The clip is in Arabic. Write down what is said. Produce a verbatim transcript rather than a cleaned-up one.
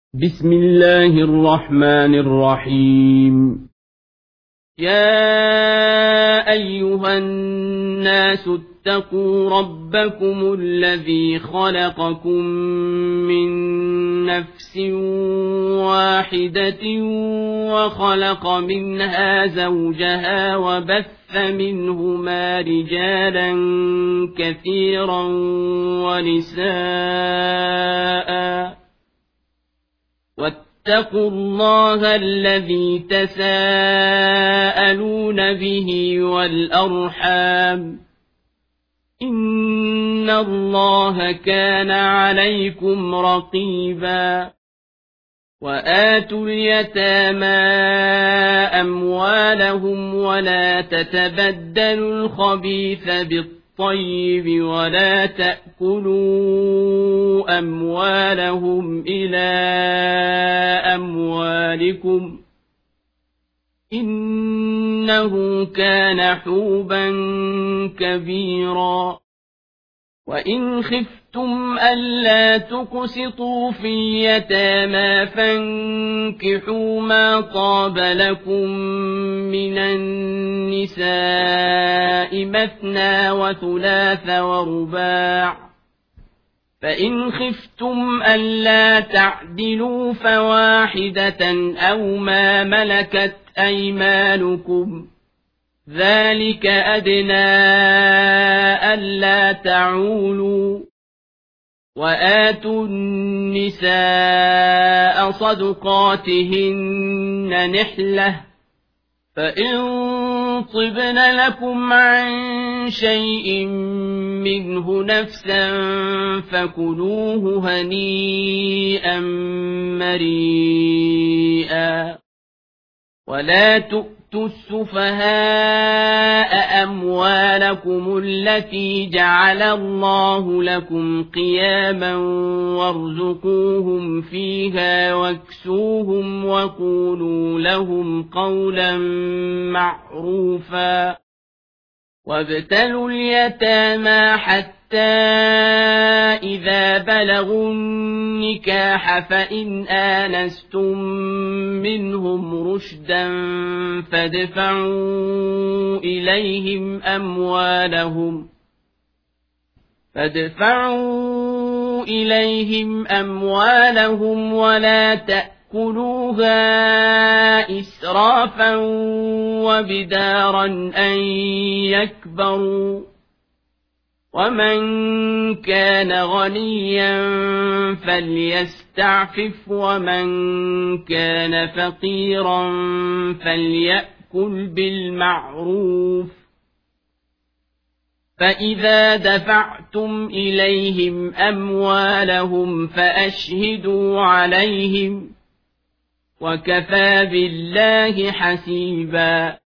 بسم الله الرحمن الرحيم. يا أيها الناس اتقوا ربكم الذي خلقكم من نفس واحدة وخلق منها زوجها وبث منهما رجالا كثيرا ونساء واتقوا الله الذي تساءلون به والأرحام إن الله كان عليكم رقيبا. وآتوا اليتامى أموالهم ولا تتبدلوا الخبيث بالطيب ولا تأكلوا أموالهم إلى أموالكم إنه كان حوبا كبيرا. وإن خفتم ألا تقسطوا في اليتامى فانكحوا ما طاب لكم من النساء مثنى وثلاث ورباع فإن خفتم ألا تعدلوا فواحدة أو ما ملكت أيمانكم ذلك أدنى ألا تعولوا. وآتوا النساء صدقاتهن نحلة فإن طبن لكم عن شيء منه نفسا فكلوه هنيئا مريئا. ولا تؤتوا السفهاء أموالكم التي جعل الله لكم قياما وارزقوهم فيها واكسوهم وقولوا لهم قولا معروفا. وابتلوا اليتامى حتى إذا بلغوا النكاح فإن آنستم منهم رشدا فادفعوا إليهم أموالهم فادفعوا إليهم أموالهم ولا تأكلوها إسرافا وبدارا أن يكبروا. ومن كان غنيا فليستعفف ومن كان فقيرا فليأكل بالمعروف. فإذا دفعتم إليهم أموالهم فأشهدوا عليهم وكفى بالله حسيبا.